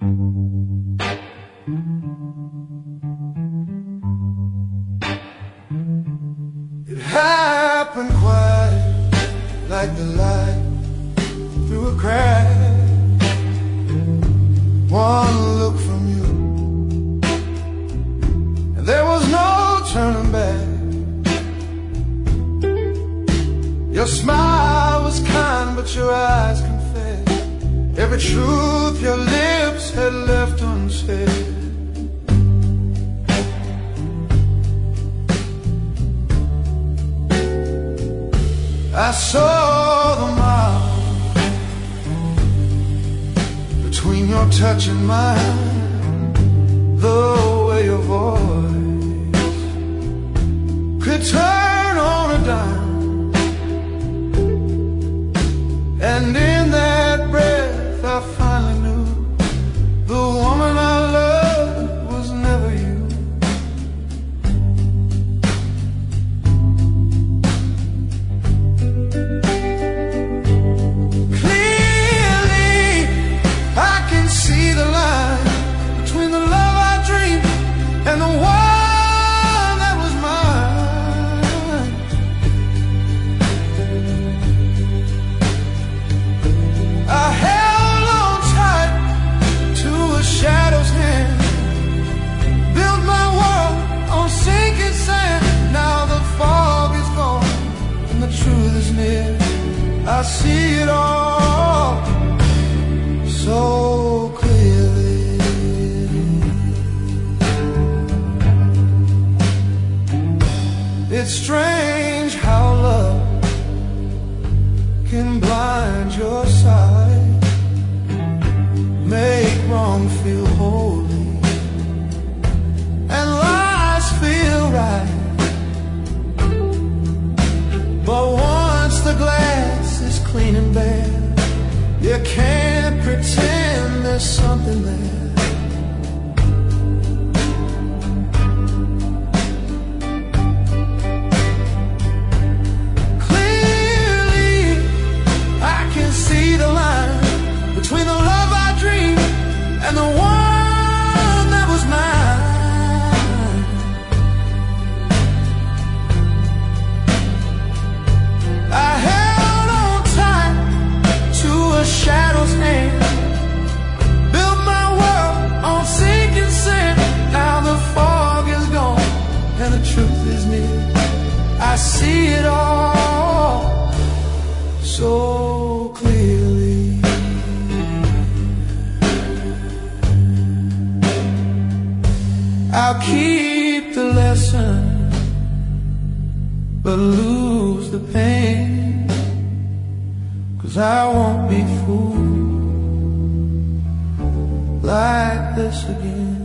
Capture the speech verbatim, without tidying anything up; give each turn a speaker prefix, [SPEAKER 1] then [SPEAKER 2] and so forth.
[SPEAKER 1] It happened quiet, like the light through a crack. One look from you, and there was no turning back. Your smile was kind, but your eyes confessed every truth your lips had left unsaid. I saw the mile between your touch and mine, the way your voice could turn on a dime. And in that breath I finally knew the woman I loved was never you. And the one that was mine, I held on tight to a shadow's hand, built my world on sinking sand. Now the fog is gone and the truth is near. I see it all so clearly. It's strange how love can blind your sight, make wrong feel holy, and lies feel right. But once the glass is clean and bare, you can't pretend there's something there. Between the love I dreamed and the one that was mine, I held on tight to a shadow's hand, built my world on sinking sand. Now the fog is gone and the truth is near. I see it all so clearly. I'll keep the lesson, but lose the pain, 'cause I won't be fooled like this again.